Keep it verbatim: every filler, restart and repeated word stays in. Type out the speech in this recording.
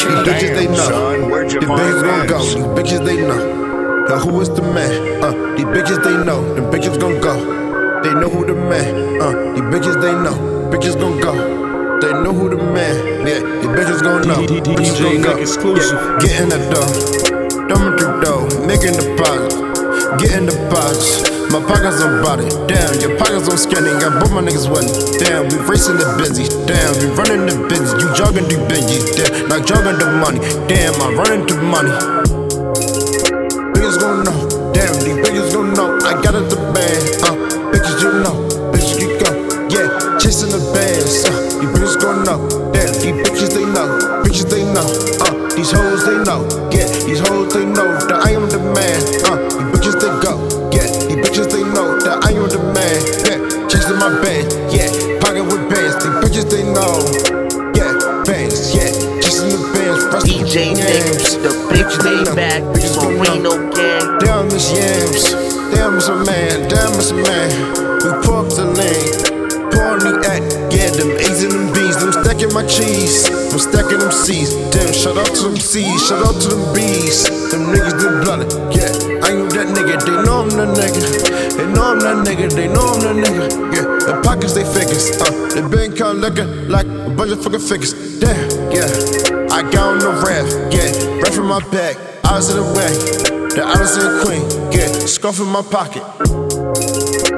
These bitches they know. Son, where'd you These find bitches gon' go. fans? These bitches they know. Now who is the man? Uh, these bitches they know. Them bitches gon' go. They know who the man. Uh, these bitches they know. Bitches gon' go. They know who the man. Yeah, these bitches gon' know. Bitches gon' go. Exclusive. Yeah, get in the door. Thumbing through dough. Making deposits. Getting deposits. My pockets on body, damn, your pockets on skinny. Got both my niggas wetting, damn, we racing the busy, damn, we running the business. You jogging the Benjis, damn, not jogging the money, damn, I'm running the money. Bitches gon' know, damn, these bitches gon' know. I got it the band, uh, bitches you know, bitches you go, yeah, chasing the bands, uh, these bitches gon' know, damn, these bitches they know, bitches they know, uh, these hoes they know, yeah, these hoes they know that I am the man, uh, these bitches they go. These bitches they know that I am the man. Yeah, chasing my band. Yeah, pocket with bands. These bitches they know. Yeah, bands. Yeah, chasing the bands. D J Nick, the big playback, Marino gang. Damn, Miss Yams. Damn, Miss a man. Damn, Miss a man. We pour up the lane. Pour on the act. Yeah, them A's and them B's. Them stacking my cheese. I'm stacking them C's. Damn, shout out to them C's. Shout out to them B's. Them niggas they blooded. Yeah, I am that nigga. They know I'm that nigga. They know I'm that nigga. They know I'm that nigga. Yeah, the pockets they figures. Uh, they been count looking like a bunch of fucking figures. Damn, yeah. I got on the rap. Yeah, rap in my back. Eyes of the way. The Alice and Queen. Yeah, scarf in my pocket.